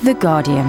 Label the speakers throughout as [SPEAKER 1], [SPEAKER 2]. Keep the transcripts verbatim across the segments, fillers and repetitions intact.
[SPEAKER 1] The Guardian.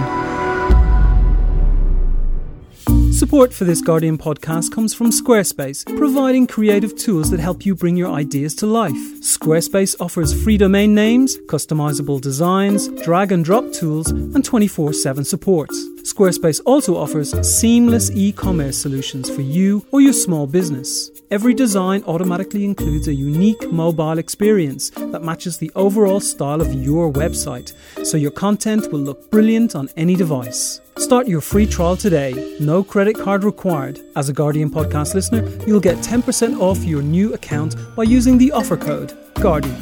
[SPEAKER 2] Support for this Guardian podcast comes from Squarespace, providing creative tools that help you bring your ideas to life. Squarespace offers free domain names, customizable designs, drag and drop tools, and twenty-four seven support. Squarespace also offers seamless e-commerce solutions for you or your small business. Every design automatically includes a unique mobile experience that matches the overall style of your website, so your content will look brilliant on any device. Start your free trial today. No credit card required. As a Guardian podcast listener, you'll get ten percent off your new account by using the offer code Guardian.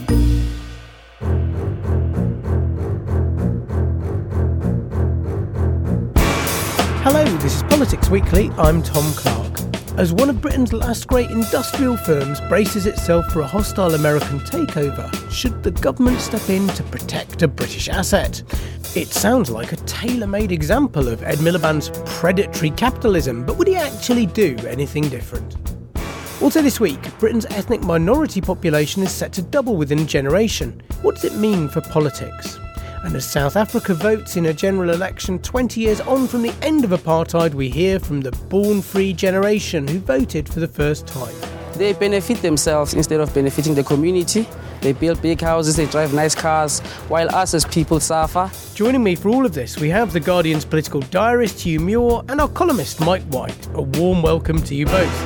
[SPEAKER 3] Hello, this is Politics Weekly. I'm Tom Clark. As one of Britain's last great industrial firms braces itself for a hostile American takeover, should the government step in to protect a British asset? It sounds like a tailor-made example of Ed Miliband's predatory capitalism, but would he actually do anything different? Also this week, Britain's ethnic minority population is set to double within a generation. What does it mean for politics? And as South Africa votes in a general election twenty years on from the end of apartheid, we hear from the born-free generation who voted for the first time.
[SPEAKER 4] They benefit themselves instead of benefiting the community. They build big houses, they drive nice cars, while us as people suffer.
[SPEAKER 3] Joining me for all of this, we have The Guardian's political diarist Hugh Muir and our columnist Mike White. A warm welcome to you both.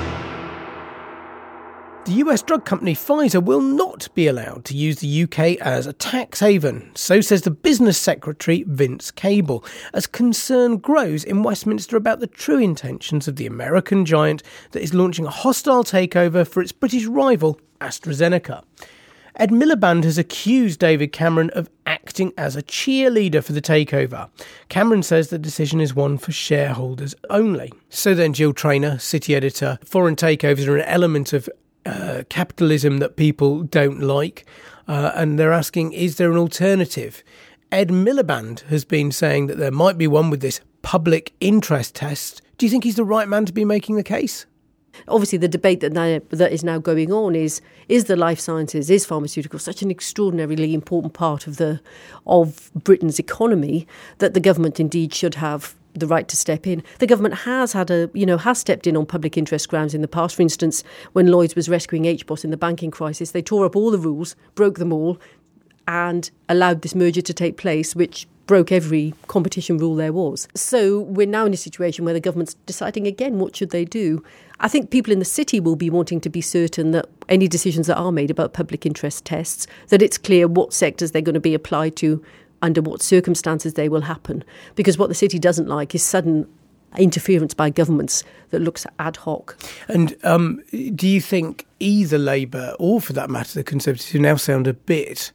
[SPEAKER 3] The U S drug company Pfizer will not be allowed to use the U K as a tax haven, so says the business secretary Vince Cable, as concern grows in Westminster about the true intentions of the American giant that is launching a hostile takeover for its British rival AstraZeneca. Ed Miliband has accused David Cameron of acting as a cheerleader for the takeover. Cameron says the decision is one for shareholders only. So then, Jill Traynor, City editor, foreign takeovers are an element of Uh, capitalism that people don't like, uh, and they're asking, is there an alternative? Ed Miliband has been saying that there might be one with this public interest test. Do you think he's the right man to be making the case?
[SPEAKER 5] Obviously, the debate that now, that is now going on is, is the life sciences, is pharmaceuticals such an extraordinarily important part of the of Britain's economy that the government indeed should have the right to step in. The government has had a, you know, has stepped in on public interest grounds in the past. For instance, when Lloyds was rescuing H B O S in the banking crisis, they tore up all the rules, broke them all, and allowed this merger to take place, which broke every competition rule there was. So we're now in a situation where the government's deciding again, what should they do? I think people in the city will be wanting to be certain that any decisions that are made about public interest tests, that it's clear what sectors they're going to be applied to, under what circumstances they will happen. Because what the city doesn't like is sudden interference by governments that looks ad hoc.
[SPEAKER 3] And um, do you think either Labour, or for that matter the Conservatives, who now sound a bit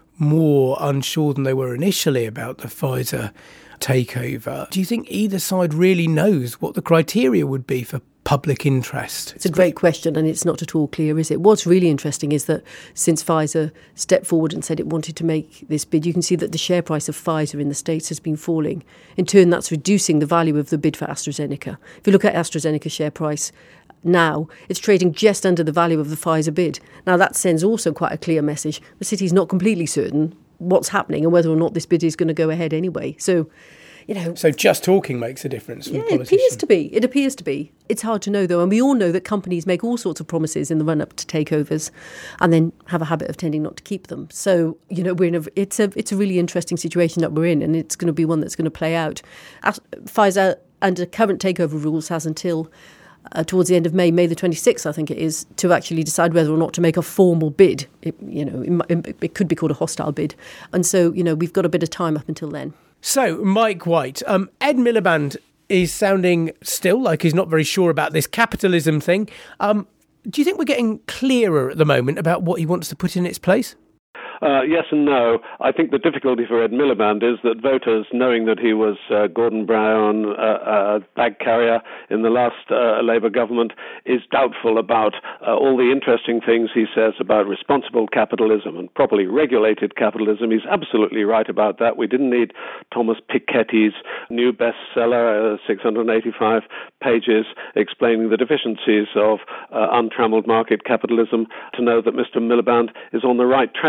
[SPEAKER 3] more unsure than they were initially about the Pfizer takeover, do you think either side really knows what the criteria would be for public interest?
[SPEAKER 5] It's a great question, and it's not at all clear, is it? What's really interesting is that since Pfizer stepped forward and said it wanted to make this bid, you can see that the share price of Pfizer in the States has been falling. In turn, that's reducing the value of the bid for AstraZeneca. If you look at AstraZeneca's share price now, it's trading just under the value of the Pfizer bid. Now, that sends also quite a clear message. The city's not completely certain what's happening and whether or not this bid is going to go ahead anyway. So, you know,
[SPEAKER 3] so just talking makes a difference from
[SPEAKER 5] yeah,
[SPEAKER 3] a politician.
[SPEAKER 5] It appears to be. It appears to be. It's hard to know, though. And we all know that companies make all sorts of promises in the run-up to takeovers and then have a habit of tending not to keep them. So, you know, we're in a, it's a it's a really interesting situation that we're in, and it's going to be one that's going to play out. As, Pfizer, under current takeover rules, has until uh, towards the end of May, May the twenty-sixth, I think it is, to actually decide whether or not to make a formal bid. It, you know, it, it could be called a hostile bid. And so, you know, we've got a bit of time up until then.
[SPEAKER 3] So, Mike White, um, Ed Miliband is sounding still like he's not very sure about this capitalism thing. Um, do you think we're getting clearer at the moment about what he wants to put in its place?
[SPEAKER 6] Uh, yes and no. I think the difficulty for Ed Miliband is that voters, knowing that he was uh, Gordon Brown, uh, uh, bag carrier in the last uh, Labour government, is doubtful about uh, all the interesting things he says about responsible capitalism and properly regulated capitalism. He's absolutely right about that. We didn't need Thomas Piketty's new bestseller, uh, six hundred eighty-five pages, explaining the deficiencies of uh, untrammeled market capitalism to know that Mister Miliband is on the right track here.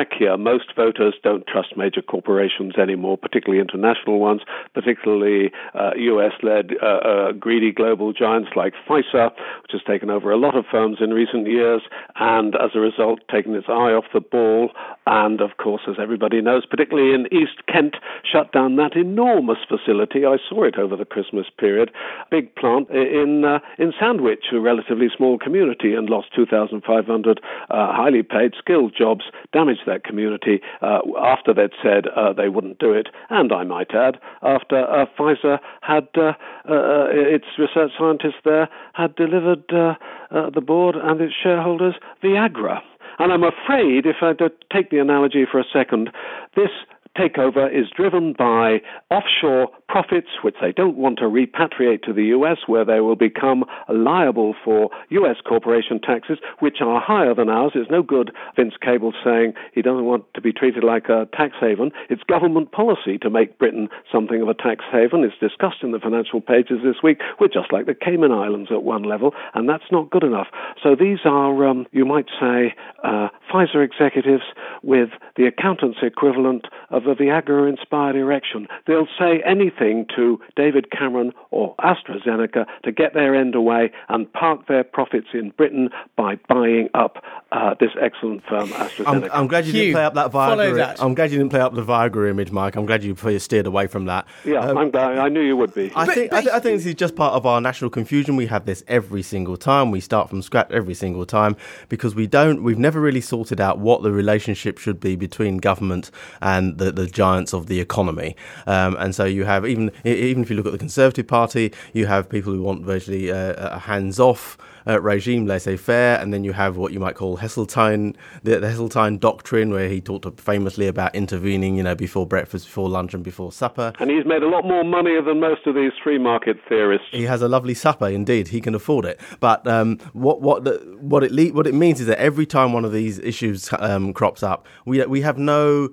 [SPEAKER 6] most voters don't trust major corporations anymore, particularly international ones, particularly uh, U S-led uh, uh, greedy global giants like Pfizer, which has taken over a lot of firms in recent years, and as a result, taken its eye off the ball, and of course, as everybody knows, particularly in East Kent, shut down that enormous facility. I saw it over the Christmas period, big plant in uh, in Sandwich, a relatively small community, and lost two thousand five hundred uh, highly paid, skilled jobs, damaged that community uh, after they'd said uh, they wouldn't do it, and I might add, after uh, Pfizer had uh, uh, its research scientists there had delivered uh, uh, the board and its shareholders Viagra. And I'm afraid, if I take the analogy for a second, this takeover is driven by offshore profits, which they don't want to repatriate to the U S, where they will become liable for U S corporation taxes, which are higher than ours. It's no good Vince Cable saying he doesn't want to be treated like a tax haven. It's government policy to make Britain something of a tax haven. It's discussed in the financial pages this week. We're just like the Cayman Islands at one level, and that's not good enough. So these are, um, you might say, uh, Pfizer executives with the accountant's equivalent of a Viagra-inspired erection. They'll say anything to David Cameron or AstraZeneca to get their end away and park their profits in Britain by buying up uh, this excellent firm, AstraZeneca.
[SPEAKER 1] I'm, I'm glad you
[SPEAKER 3] Hugh,
[SPEAKER 1] didn't play up that Viagra.
[SPEAKER 3] that.
[SPEAKER 1] I'm glad you didn't play up the Viagra image, Mike. I'm glad you steered away from that.
[SPEAKER 6] Yeah,
[SPEAKER 1] um,
[SPEAKER 6] I'm glad. I knew you would be.
[SPEAKER 1] I
[SPEAKER 3] But-
[SPEAKER 1] think
[SPEAKER 3] but-
[SPEAKER 1] I, th- I think this is just part of our national confusion. We have this every single time. We start from scratch every single time because we don't. We've never really sorted out what the relationship should be between government and the, the giants of the economy. Um, and so you have even even if you look at the Conservative Party, you have people who want virtually uh, a hands-off uh, regime, laissez-faire, and then you have what you might call Heseltine, the, the Heseltine doctrine, where he talked famously about intervening, you know, before breakfast, before lunch, and before supper.
[SPEAKER 6] And he's made a lot more money than most of these free market theorists.
[SPEAKER 1] He has a lovely supper, indeed. He can afford it. But um, what what the, what it le- what it means is that every time one of these issues um, crops up, we we have no.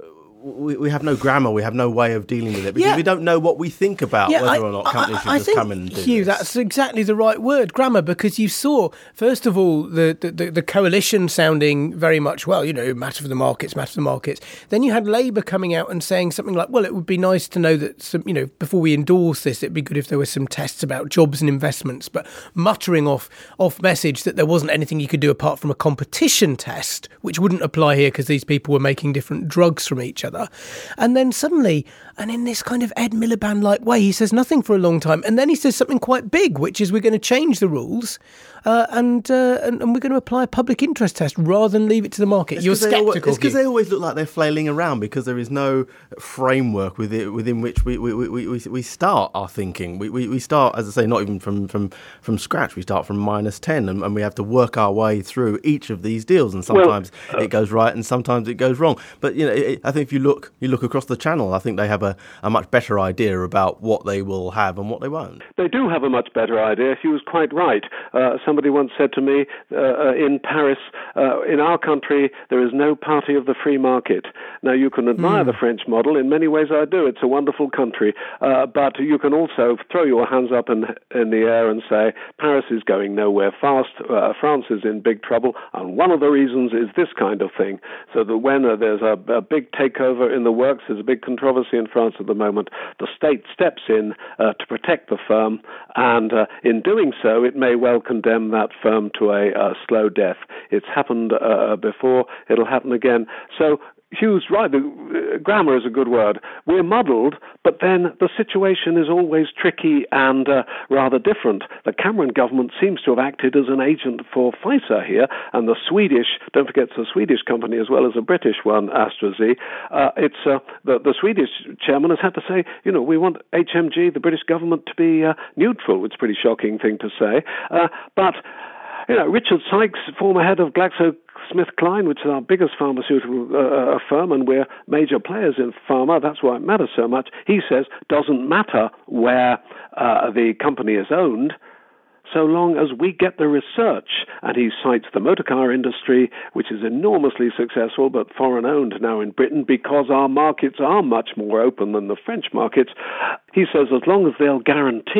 [SPEAKER 1] We, we have no grammar, we have no way of dealing with it because
[SPEAKER 3] Yeah.
[SPEAKER 1] we don't know what we think about
[SPEAKER 3] Yeah,
[SPEAKER 1] whether
[SPEAKER 3] I-
[SPEAKER 1] or not companies
[SPEAKER 3] I,
[SPEAKER 1] should
[SPEAKER 3] I
[SPEAKER 1] just
[SPEAKER 3] think,
[SPEAKER 1] come in and do
[SPEAKER 3] Hugh,
[SPEAKER 1] this.
[SPEAKER 3] that's exactly the right word, grammar, because you saw, first of all, the, the, the coalition sounding very much, well, you know, matter for the markets, matter for the markets. Then you had Labour coming out and saying something like, well, it would be nice to know that, some, you know, before we endorse this, it'd be good if there were some tests about jobs and investments, but muttering off, off message that there wasn't anything you could do apart from a competition test, which wouldn't apply here because these people were making different drugs from each other. And then suddenly, and in this kind of Ed Miliband-like way, he says nothing for a long time. And then he says something quite big, which is we're going to change the rules uh, and, uh, and and we're going to apply a public interest test rather than leave it to the market.
[SPEAKER 1] It's
[SPEAKER 3] You're
[SPEAKER 1] 'cause they always-
[SPEAKER 3] sceptical.
[SPEAKER 1] It's because
[SPEAKER 3] Hugh.
[SPEAKER 1] they always look like they're flailing around because there is no framework within, within which we, we, we, we, we start our thinking. We, we, we start, as I say, not even from, from, from scratch. We start from minus ten and, and we have to work our way through each of these deals. And sometimes well, uh, it goes right and sometimes it goes wrong. But, you know, it, I think if you look you look across the channel, I think they have a, a much better idea about what they will have and what they won't.
[SPEAKER 6] They do have a much better idea. He was quite right. Uh, somebody once said to me uh, in Paris, uh, in our country, there is no party of the free market. Now, you can admire mm. the French model. In many ways, I do. It's a wonderful country. Uh, but you can also throw your hands up in, in the air and say, Paris is going nowhere fast. Uh, France is in big trouble. And one of the reasons is this kind of thing. So that when uh, there's a, a big takeover in the works, there's a big controversy in France at the moment, the state steps in uh, to protect the firm, and uh, in doing so, it may well condemn that firm to a uh, slow death. It's happened uh, before, it'll happen again. So Hugh's right, the, uh, grammar is a good word. We're muddled, but then the situation is always tricky and uh, rather different. The Cameron government seems to have acted as an agent for Pfizer here, and the Swedish, don't forget it's a Swedish company as well as a British one, AstraZeneca. Uh, it's uh, the, the Swedish chairman has had to say, you know, we want H M G, the British government, to be uh, neutral. It's a pretty shocking thing to say. Uh, but, you know, Richard Sykes, former head of GlaxoSmithKline, which is our biggest pharmaceutical uh, firm, and we're major players in pharma, that's why it matters so much, he says doesn't matter where uh, the company is owned, so long as we get the research. And he cites the motor car industry, which is enormously successful, but foreign-owned now in Britain, because our markets are much more open than the French markets. He says as long as they'll guarantee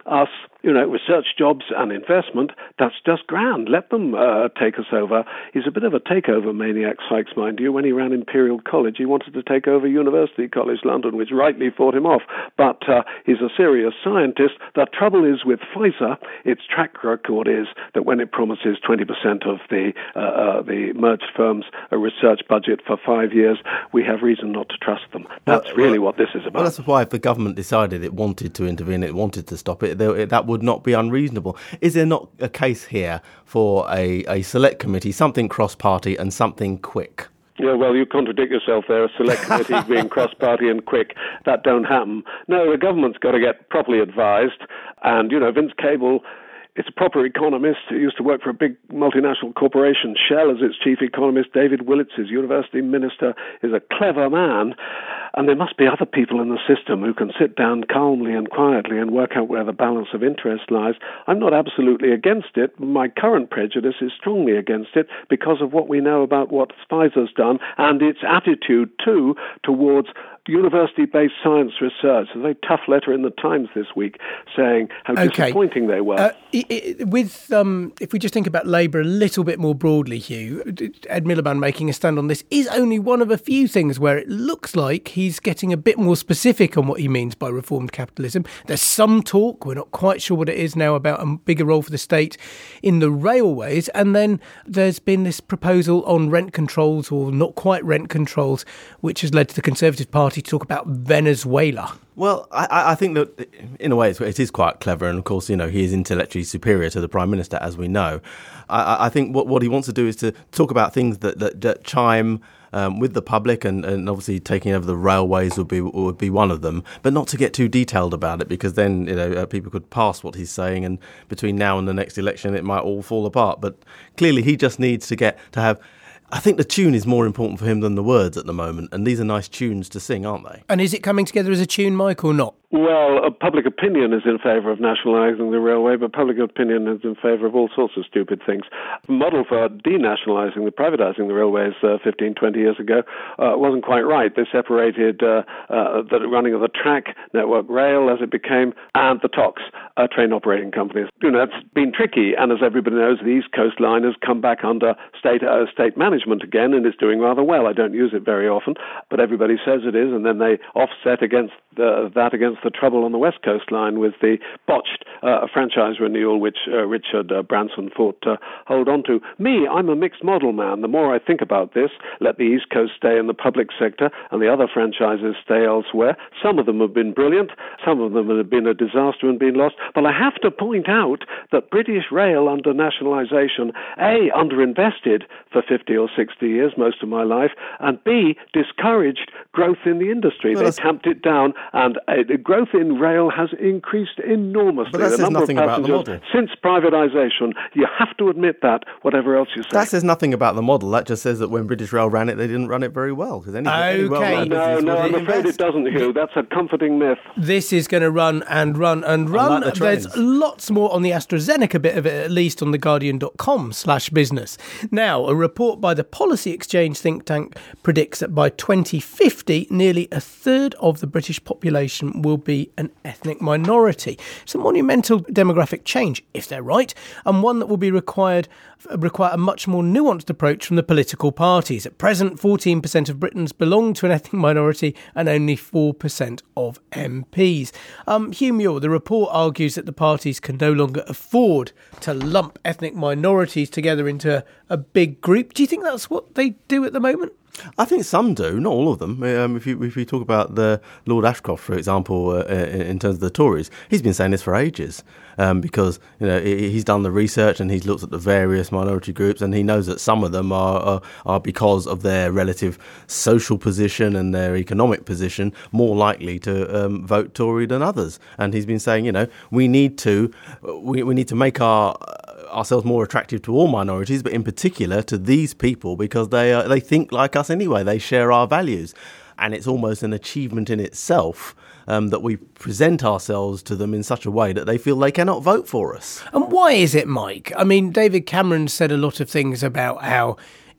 [SPEAKER 6] us, you know, research jobs and investment, that's just grand. Let them uh, take us over. He's a bit of a takeover maniac, Sykes, mind you. When he ran Imperial College, he wanted to take over University College London, which rightly fought him off. But uh, he's a serious scientist. The trouble is with Pfizer, its track record is that when it promises twenty percent of the uh, uh, the merged firm's uh, research budget for five years, we have reason not to trust them. That's well, really
[SPEAKER 1] well,
[SPEAKER 6] what this is about.
[SPEAKER 1] Well, that's why if the government decided it wanted to intervene, it wanted to stop it, they, that would not be unreasonable. Is there not a case here for a, a select committee, something cross-party and something quick?
[SPEAKER 6] Yeah, well, you contradict yourself there. A select committee being cross-party and quick, that don't happen. No, the government's got to get properly advised. And, you know, Vince Cable, it's a proper economist who used to work for a big multinational corporation, Shell, as its chief economist. David Willetts, his university minister, is a clever man. And there must be other people in the system who can sit down calmly and quietly and work out where the balance of interest lies. I'm not absolutely against it. My current prejudice is strongly against it because of what we know about what Pfizer's done and its attitude, too, towards university-based science research. There's a very tough letter in the Times this week saying how
[SPEAKER 3] okay.
[SPEAKER 6] disappointing they were.
[SPEAKER 3] Uh, it, it, with um, if we just think about Labour a little bit more broadly, Hugh, Ed Miliband making a stand on this is only one of a few things where it looks like he's getting a bit more specific on what he means by reformed capitalism. There's some talk, we're not quite sure what it is now, about a bigger role for the state in the railways. And then there's been this proposal on rent controls, or not quite rent controls, which has led to the Conservative Party to talk about Venezuela.
[SPEAKER 1] Well, I, I think that in a way it is quite clever, and of course, you know, he is intellectually superior to the Prime Minister, as we know. I, I think what, what he wants to do is to talk about things that, that, that chime um, with the public, and, and obviously taking over the railways would be would be one of them, but not to get too detailed about it, because then, you know, uh, people could pass what he's saying, and between now and the next election it might all fall apart. But clearly he just needs to get to have... I think the tune is more important for him than the words at the moment, and these are nice tunes to sing, aren't they?
[SPEAKER 3] And is it coming together as a tune, Mike, or not?
[SPEAKER 6] Well, uh, public opinion is in favour of nationalising the railway, but public opinion is in favour of all sorts of stupid things. The model for denationalising, the privatising the railways uh, fifteen, twenty years ago uh, wasn't quite right. They separated uh, uh, the running of the track, Network Rail, as it became, and the T O Cs, uh, train operating companies. You know, it's been tricky, and as everybody knows, the East Coast Line has come back under state uh, state management again, and it's doing rather well. I don't use it very often, but everybody says it is, and then they offset against uh, that against the trouble on the West Coast Line with the botched uh, franchise renewal, which uh, Richard uh, Branson fought to hold on to. Me, I'm a mixed model man. The more I think about this, let the East Coast stay in the public sector and the other franchises stay elsewhere. Some of them have been brilliant, some of them have been a disaster and been lost, but I have to point out that British Rail under nationalisation, A, underinvested for fifty or sixty years, most of my life, and B, discouraged growth in the industry.
[SPEAKER 1] Well,
[SPEAKER 6] they tamped it down, and uh, the growth in rail has increased enormously.
[SPEAKER 1] But that
[SPEAKER 6] the
[SPEAKER 1] says
[SPEAKER 6] number
[SPEAKER 1] nothing
[SPEAKER 6] of
[SPEAKER 1] about the
[SPEAKER 6] passengers
[SPEAKER 1] model.
[SPEAKER 6] Since privatisation, you have to admit that, whatever else you say.
[SPEAKER 1] That says nothing about the model. That just says that when British Rail ran it, they didn't run it very well. Any,
[SPEAKER 3] okay.
[SPEAKER 1] any well-run
[SPEAKER 6] no,
[SPEAKER 1] business
[SPEAKER 6] no,
[SPEAKER 1] would
[SPEAKER 6] I'm afraid
[SPEAKER 1] invest.
[SPEAKER 6] it doesn't, Hugh. That's a comforting myth.
[SPEAKER 3] This is going to run and run and run.
[SPEAKER 1] Like the
[SPEAKER 3] There's
[SPEAKER 1] trains.
[SPEAKER 3] lots more on the AstraZeneca bit of it, at least on theguardian.com slash business. Now, a report by the Policy Exchange think tank predicts that by twenty fifty, nearly a third of the British population will be an ethnic minority. It's a monumental demographic change, if they're right, and one that will be required require a much more nuanced approach from the political parties. At present, fourteen percent of Britons belong to an ethnic minority and only four percent of M Ps. Um, Hugh Muir, the report argues that the parties can no longer afford to lump ethnic minorities together into a, a big group. Do you think that's what they do at the moment?
[SPEAKER 1] I think some do, not all of them. Um, if you if you talk about the Lord Ashcroft, for example, uh, in, in terms of the Tories, he's been saying this for ages, um, because you know he's done the research and he's looked at the various minority groups, and he knows that some of them are are, are because of their relative social position and their economic position more likely to um, vote Tory than others. And he's been saying, you know, we need to we we need to make our ourselves more attractive to all minorities, but in particular to these people, because they are, they think like us anyway. They share our values, and it's almost an achievement in itself um, that we present ourselves to them in such a way that they feel they cannot vote for us.
[SPEAKER 3] And why is it, Mike? I mean, David Cameron said a lot of things about how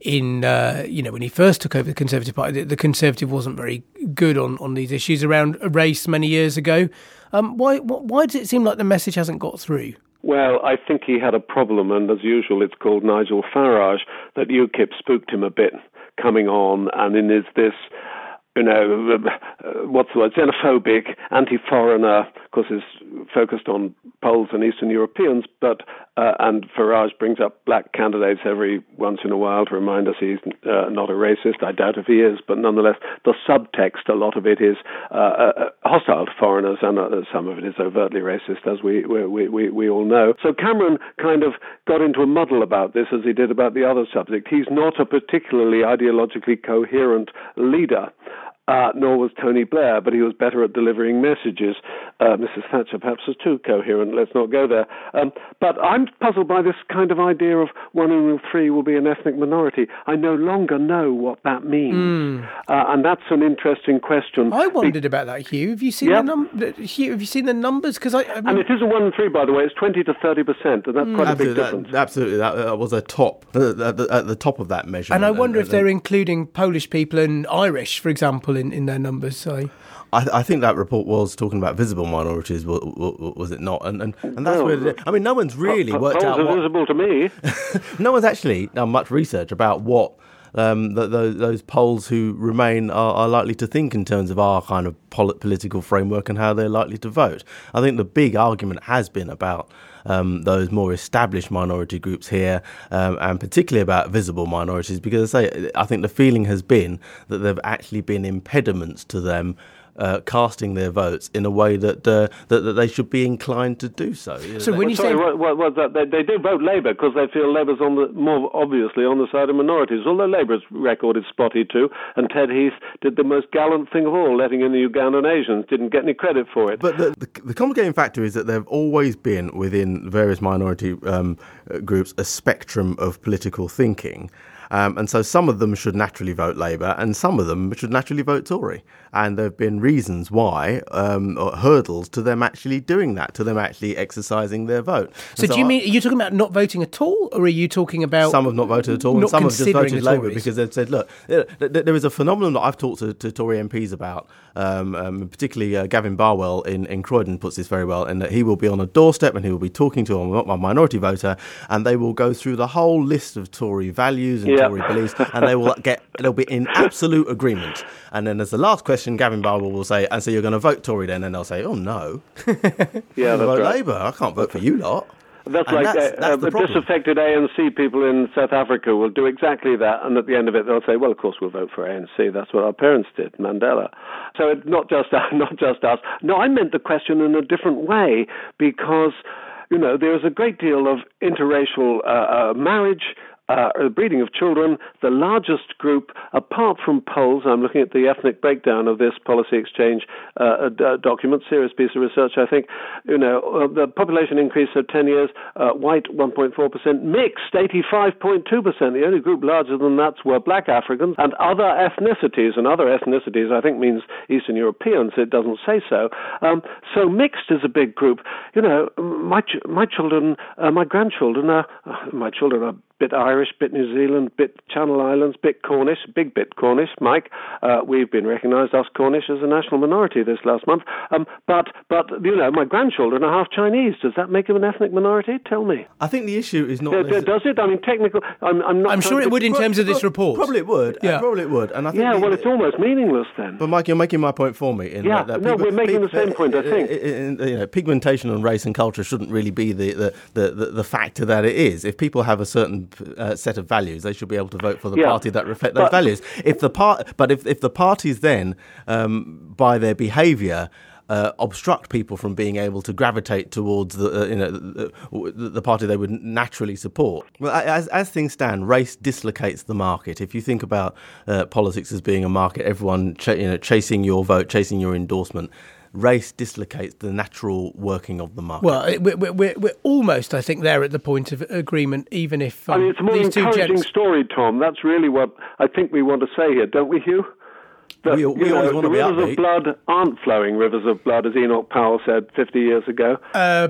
[SPEAKER 3] in, uh, you know, when he first took over the Conservative Party, the, the Conservative wasn't very good on, on these issues around race many years ago. Um, why, why does it seem like the message hasn't got through?
[SPEAKER 6] Well, I think he had a problem, and as usual, it's called Nigel Farage, that UKIP spooked him a bit coming on, and in is this, you know, uh, what's the word, xenophobic, anti-foreigner, of course, is focused on Poles and Eastern Europeans, but, uh, and Farage brings up black candidates every once in a while to remind us he's uh, not a racist. I doubt if he is, but nonetheless, the subtext, a lot of it is uh, uh, hostile to foreigners, and uh, some of it is overtly racist, as we, we, we, we all know. So Cameron kind of got into a muddle about this, as he did about the other subject. He's not a particularly ideologically coherent leader. Uh, nor was Tony Blair, but he was better at delivering messages. Uh, Missus Thatcher perhaps was too coherent. Let's not go there. Um, but I'm puzzled by this kind of idea of one in three will be an ethnic minority. I no longer know what that means. Mm. Uh, and that's an interesting question.
[SPEAKER 3] I wondered Be- about that, Hugh. Have you seen, yep. the, num- Hugh, have you seen the numbers? Because I, I mean...
[SPEAKER 6] And it isn't one in three, by the way. It's twenty to thirty percent, and that's mm. quite absolutely, a big difference.
[SPEAKER 1] That, absolutely. That was a top, at the, at the top of that measure.
[SPEAKER 3] And I wonder and, if and, they're including Polish people and Irish, for example, In, in their numbers, so
[SPEAKER 1] I, I think that report was talking about visible minorities, was, was it not? And and, and that's
[SPEAKER 6] well,
[SPEAKER 1] where it, I mean, no one's really worked
[SPEAKER 6] Poles
[SPEAKER 1] out
[SPEAKER 6] are
[SPEAKER 1] what,
[SPEAKER 6] visible to me.
[SPEAKER 1] No one's actually done much research about what um, the, the, those Poles who remain are, are likely to think in terms of our kind of polit- political framework and how they're likely to vote. I think the big argument has been about Um, those more established minority groups here, um, and particularly about visible minorities, because I say I think the feeling has been that there have actually been impediments to them uh, casting their votes in a way that, uh, that that they should be inclined to do so. You know,
[SPEAKER 3] so
[SPEAKER 1] they,
[SPEAKER 3] when you
[SPEAKER 6] sorry,
[SPEAKER 3] say
[SPEAKER 6] what, what, what, that, they, they do vote Labour because they feel Labour's on the more obviously on the side of minorities. Although Labour's record is spotty too, and Ted Heath did the most gallant thing of all, letting in the Ugandan Asians. Didn't get any credit for it.
[SPEAKER 1] But the, the, the complicating factor is that there have always been within various minority um, groups a spectrum of political thinking. Um, and so some of them should naturally vote Labour and some of them should naturally vote Tory. And there have been reasons why, um, or hurdles to them actually doing that, to them actually exercising their vote.
[SPEAKER 3] So, so do you I, mean, are you talking about not voting at all, or are you talking about...
[SPEAKER 1] Some have not voted at all, and some have just voted Labour because they've said, look, there is a phenomenon that I've talked to, to Tory M Ps about, um, um, particularly uh, Gavin Barwell in, in Croydon puts this very well, in that he will be on a doorstep and he will be talking to a, a minority voter, and they will go through the whole list of Tory values and
[SPEAKER 6] yeah.
[SPEAKER 1] Tory beliefs, and they will get, they'll be in absolute agreement. And then as the last question, Gavin Barwell will say, and so you're going to vote Tory then? And they'll say, oh no,
[SPEAKER 6] yeah, that's
[SPEAKER 1] vote
[SPEAKER 6] right.
[SPEAKER 1] Labour. I can't vote for you lot.
[SPEAKER 6] That's
[SPEAKER 1] and
[SPEAKER 6] like
[SPEAKER 1] that's,
[SPEAKER 6] uh,
[SPEAKER 1] that's
[SPEAKER 6] uh, disaffected A N C people in South Africa will do exactly that, and at the end of it they'll say, well, of course we'll vote for A N C. That's what our parents did, Mandela. So it's not just not just us. No, I meant the question in a different way, because, you know, there's a great deal of interracial uh, uh, marriage, Uh, breeding of children. The largest group, apart from Poles, I'm looking at the ethnic breakdown of this policy exchange uh, d- document, serious piece of research, I think. You know, uh, the population increase of ten years, uh, white one point four percent, mixed eighty-five point two percent. The only group larger than that were black Africans and other ethnicities. And other ethnicities, I think, means Eastern Europeans. It doesn't say so. Um, so mixed is a big group. You know, my ch- my children, uh, my grandchildren are, uh, my children are bit Irish, bit New Zealand, bit Channel Islands, bit Cornish, big bit Cornish, Mike. Uh, we've been recognised, us Cornish, as a national minority this last month. Um, but, but you know, my grandchildren are half Chinese. Does that make them an ethnic minority? Tell me.
[SPEAKER 1] I think the issue is not...
[SPEAKER 6] Yeah, does it? I mean, technical... I'm, I'm, not
[SPEAKER 3] I'm sure it would in terms of this report.
[SPEAKER 1] Probably it would. Yeah. Probably it would. And I think
[SPEAKER 6] yeah,
[SPEAKER 1] the,
[SPEAKER 6] well, it's almost meaningless then.
[SPEAKER 1] But, Mike, you're making my point for me. In
[SPEAKER 6] yeah,
[SPEAKER 1] that, that
[SPEAKER 6] no,
[SPEAKER 1] people,
[SPEAKER 6] we're making
[SPEAKER 1] people,
[SPEAKER 6] the same point, I think.
[SPEAKER 1] In, in, you know, pigmentation on race and culture shouldn't really be the, the, the, the, the factor that it is. If people have a certain uh, set of values, they should be able to vote for the
[SPEAKER 6] yeah.
[SPEAKER 1] party that reflect those
[SPEAKER 6] but,
[SPEAKER 1] values. If the part, but if, if the parties then, um, by their behaviour, Uh, obstruct people from being able to gravitate towards the uh, you know the, the party they would naturally support. Well, as as things stand, race dislocates the market. If you think about uh, politics as being a market, everyone ch- you know chasing your vote, chasing your endorsement. Race dislocates the natural working of the market.
[SPEAKER 3] Well, we're, we're, we're almost, I think, there at the point of agreement, even if um,
[SPEAKER 6] I mean, it's a more
[SPEAKER 3] these two
[SPEAKER 6] encouraging
[SPEAKER 3] gents...
[SPEAKER 6] story, Tom. That's really what I think we want to say here, don't we, Hugh? That,
[SPEAKER 1] we we always know, want to
[SPEAKER 6] be
[SPEAKER 1] upbeat.
[SPEAKER 6] The rivers of blood aren't flowing rivers of blood, as Enoch Powell said fifty years ago.
[SPEAKER 3] Uh, but
[SPEAKER 6] uh,
[SPEAKER 3] the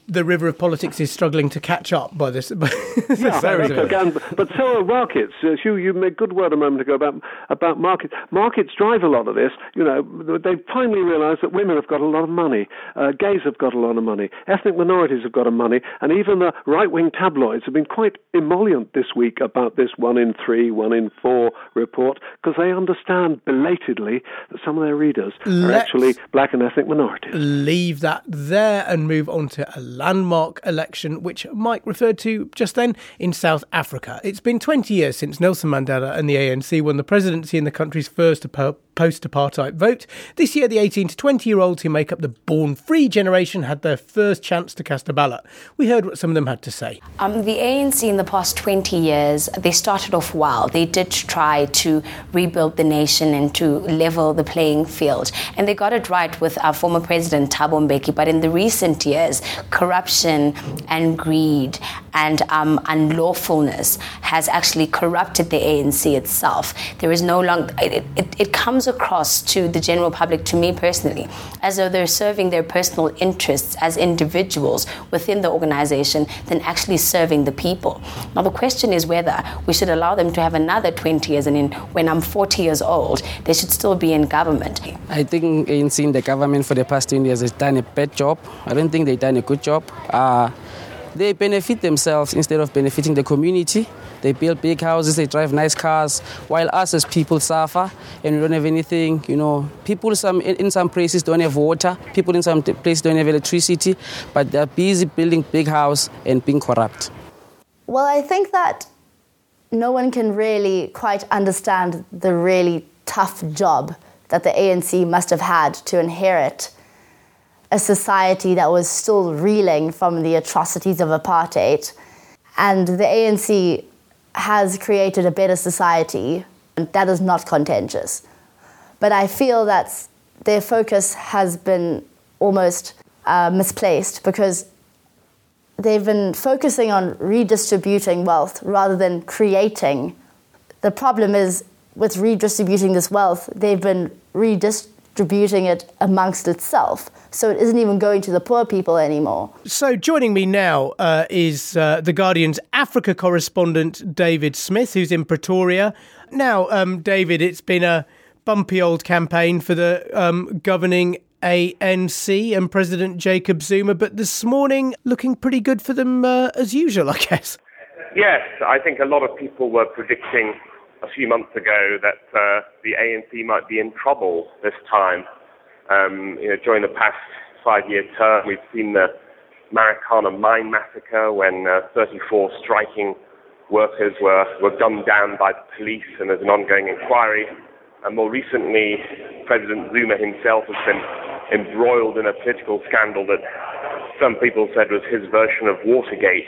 [SPEAKER 3] the river of politics is struggling to catch up by this. By
[SPEAKER 6] yeah, very again, but so are markets. Uh, Hugh, you made good word a moment ago about about markets. Markets drive a lot of this. You know, they finally realised that women have got a lot of money, uh, gays have got a lot of money, ethnic minorities have got a money, and even the right-wing tabloids have been quite emollient this week about this one in three, one in four report, because they understand belatedly that some of their readers
[SPEAKER 3] Let's
[SPEAKER 6] are actually black and ethnic minorities.
[SPEAKER 3] Leave that there and move on to a landmark election, which Mike referred to just then, in South Africa. It's been twenty years since Nelson Mandela and the A N C won the presidency in the country's first post-apartheid vote. This year, the eighteen to twenty-year-olds who make up the born-free generation had their first chance to cast a ballot. We heard what some of them had to say.
[SPEAKER 7] Um, the A N C in the past twenty years, they started off well. They did try to rebuild the nation and to level the playing field. And they got it right with our former president, Thabo Mbeki. But in the recent years, corruption and greed and um, unlawfulness has actually corrupted the A N C itself. There is no longer... It, it, it comes across to the general public, to me personally, as though they're serving their personal interests as individuals within the organization than actually serving the people. Now, the question is whether we should allow them to have another twenty years, and in, when I'm forty years old, they should still be in government.
[SPEAKER 4] I think A N C in the government for the past twenty years has done a bad job. I don't think they've done a good job. Uh, they benefit themselves instead of benefiting the community. They build big houses, they drive nice cars, while us as people suffer and we don't have anything. You know, people some in some places don't have water, people in some places don't have electricity, but they're busy building big house and being corrupt.
[SPEAKER 8] Well, I think that no one can really quite understand the really tough job that the A N C must have had to inherit a society that was still reeling from the atrocities of apartheid. And the A N C has created a better society, and that is not contentious. But I feel that their focus has been almost uh, misplaced, because they've been focusing on redistributing wealth rather than creating. The problem is, with redistributing this wealth, they've been redistributing it amongst itself. So it isn't even going to the poor people anymore.
[SPEAKER 3] So joining me now uh, is uh, The Guardian's Africa correspondent, David Smith, who's in Pretoria. Now, um, David, it's been a bumpy old campaign for the um, governing A N C and President Jacob Zuma, but this morning looking pretty good for them uh, as usual, I guess.
[SPEAKER 9] Yes, I think a lot of people were predicting a few months ago that uh, the A N C might be in trouble this time. Um, you know, during the past five-year term, we've seen the Marikana mine massacre when uh, thirty-four striking workers were, were gunned down by the police, and there's an ongoing inquiry. And more recently, President Zuma himself has been embroiled in a political scandal that some people said was his version of Watergate.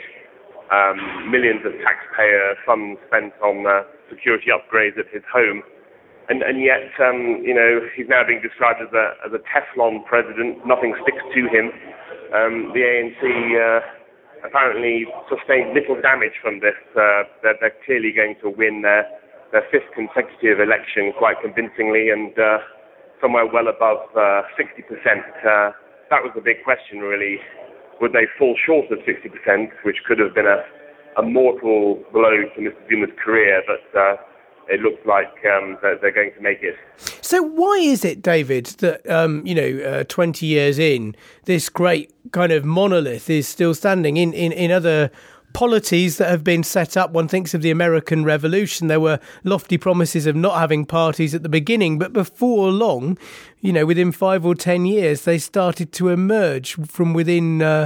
[SPEAKER 9] Um, millions of taxpayer funds spent on uh, security upgrades at his home. And, and yet, um, you know, he's now being described as a, as a Teflon president. Nothing sticks to him. Um, the A N C uh, apparently sustained little damage from this. Uh, they're, they're clearly going to win their, their fifth consecutive election quite convincingly, and uh, somewhere well above uh, sixty percent. Uh, that was the big question, really. Would they fall short of sixty percent, which could have been a, a mortal blow to Mister Zuma's career, but uh, it looks like um, that they're going to make it.
[SPEAKER 3] So why is it, David, that, um, you know, uh, twenty years in, this great kind of monolith is still standing? In, in, in other polities that have been set up, one thinks of the American Revolution, there were lofty promises of not having parties at the beginning, but before long, you know, within five or ten years, they started to emerge from within uh,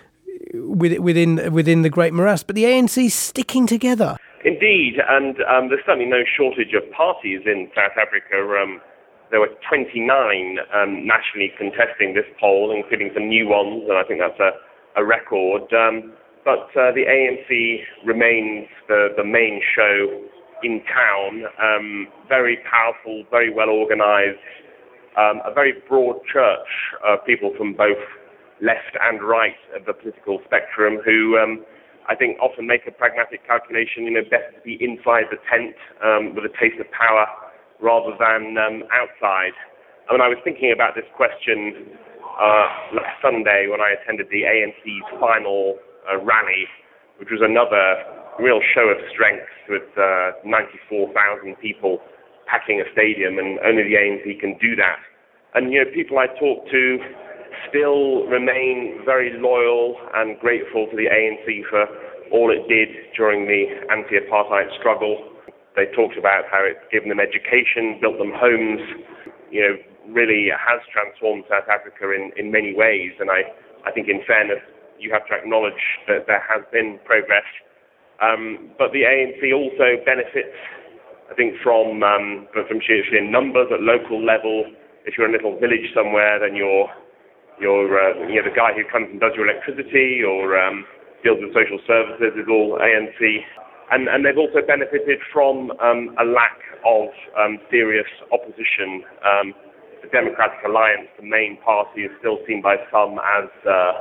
[SPEAKER 3] within within the great morass. But the A N C's sticking together.
[SPEAKER 9] Indeed, and um, there's certainly no shortage of parties in South Africa. Um, there were twenty-nine um, nationally contesting this poll, including some new ones, and I think that's a, a record. Um, but uh, the A N C remains the, the main show in town, um, very powerful, very well organised, um, a very broad church of people from both left and right of the political spectrum who... Um, I think often make a pragmatic calculation, you know, best to be inside the tent um, with a taste of power rather than um, outside. I mean, I was thinking about this question uh, last Sunday when I attended the A N C's final uh, rally, which was another real show of strength with uh, ninety-four thousand people packing a stadium, and only the A N C can do that. And, you know, people I talk to still remain very loyal and grateful to the A N C for all it did during the anti-apartheid struggle. They talked about how it's given them education, built them homes, you know, really has transformed South Africa in, in many ways. And I, I think in fairness, you have to acknowledge that there has been progress. Um, but the A N C also benefits, I think, from um, from sheer numbers at local level. If you're in a little village somewhere, then you're you're uh, you know the guy who comes and does your electricity or um, deals with social services is all A N C. And, and they've also benefited from um, a lack of um, serious opposition. Um, the Democratic Alliance, the main party, is still seen by some as uh,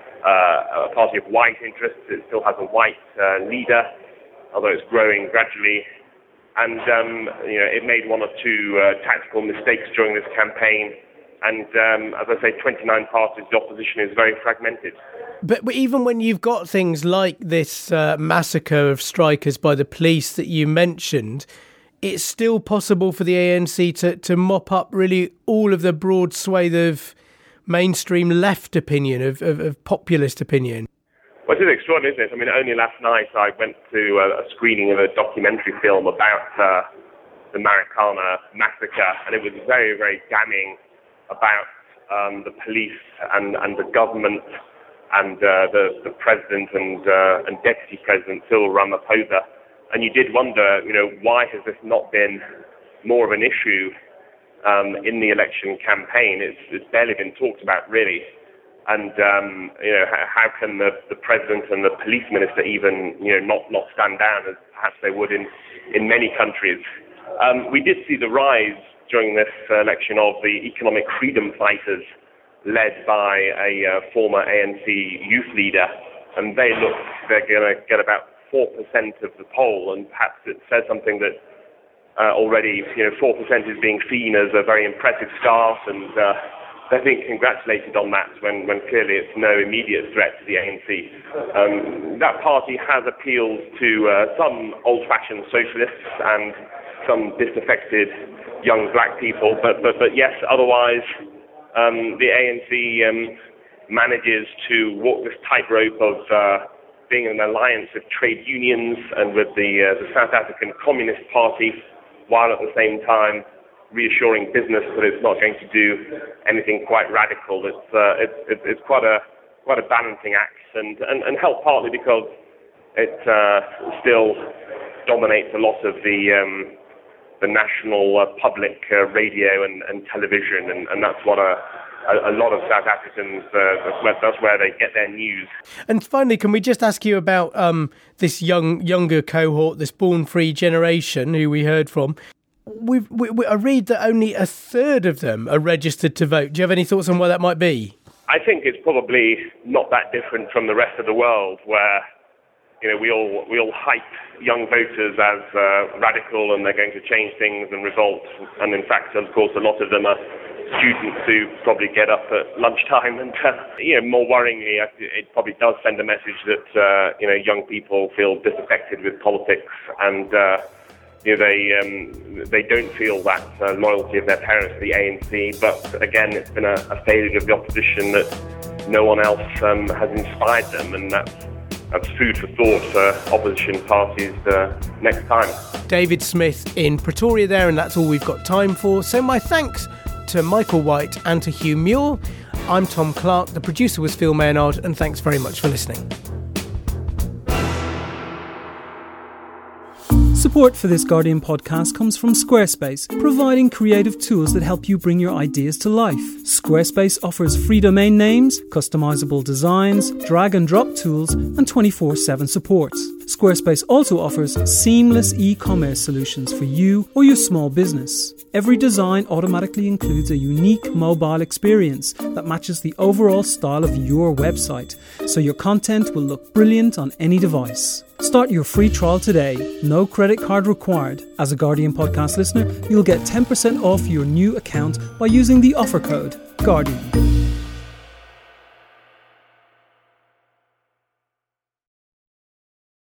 [SPEAKER 9] uh, a party of white interests. It still has a white uh, leader, although it's growing gradually. And um, you know, it made one or two uh, tactical mistakes during this campaign. And um, as I say, twenty-nine parties, the opposition is very fragmented.
[SPEAKER 3] But, but even when you've got things like this uh, massacre of strikers by the police that you mentioned, it's still possible for the A N C to, to mop up really all of the broad swathe of mainstream left opinion, of, of, of populist opinion.
[SPEAKER 9] Well, it is extraordinary, isn't it? I mean, only last night I went to a, a screening of a documentary film about uh, the Marikana massacre, and it was very, very damning about um, the police and, and the government and uh, the, the president and, uh, and deputy president, Cyril Ramaphosa. And you did wonder, you know, why has this not been more of an issue um, in the election campaign? It's, it's barely been talked about, really. And, um, you know, how can the, the president and the police minister even, you know, not, not stand down as perhaps they would in, in many countries? Um, we did see the rise during this uh, election of the economic freedom fighters led by a uh, former A N C youth leader, and they look they're going to get about four percent of the poll, and perhaps it says something that uh, already, you know, four percent is being seen as a very impressive start, and uh, they're being congratulated on that when, when clearly it's no immediate threat to the A N C. Um, that party has appealed to uh, some old-fashioned socialists and some disaffected young black people, but but, but yes, otherwise um, the A N C um, manages to walk this tightrope of uh, being an alliance of trade unions and with the, uh, the South African Communist Party, while at the same time reassuring business that it's not going to do anything quite radical. It's uh, it's, it's quite a quite a balancing act, and, and, and helped partly because it uh, still dominates a lot of the um, the national uh, public uh, radio and, and television, and, and that's what a, a, a lot of South Africans, uh, that's, where, that's where they get their news.
[SPEAKER 3] And finally, can we just ask you about um, this young younger cohort, this Born Free generation who we heard from? We've, we, we, I read that only a third of them are registered to vote. Do you have any thoughts on why that might be?
[SPEAKER 9] I think it's probably not that different from the rest of the world, where you know, we all we all hype young voters as uh, radical and they're going to change things and results. And in fact, of course, a lot of them are students who probably get up at lunchtime. And uh, you know, more worryingly, it probably does send a message that uh, you know young people feel disaffected with politics, and uh, you know they um, they don't feel that uh, loyalty of their parents to the A N C. But again, it's been a, a failure of the opposition that no one else um, has inspired them, and that's. That's food for thought for opposition parties uh, next time.
[SPEAKER 3] David Smith in Pretoria there, and that's all we've got time for. So my thanks to Michael White and to Hugh Muir. I'm Tom Clark, the producer was Phil Maynard, and thanks very much for listening.
[SPEAKER 2] Support for this Guardian podcast comes from Squarespace, providing creative tools that help you bring your ideas to life. Squarespace offers free domain names, customizable designs, drag and drop tools, and twenty-four seven support. Squarespace also offers seamless e-commerce solutions for you or your small business. Every design automatically includes a unique mobile experience that matches the overall style of your website, so your content will look brilliant on any device. Start your free trial today. No credit card required. As a Guardian podcast listener, you'll get ten percent off your new account by using the offer code GUARDIAN.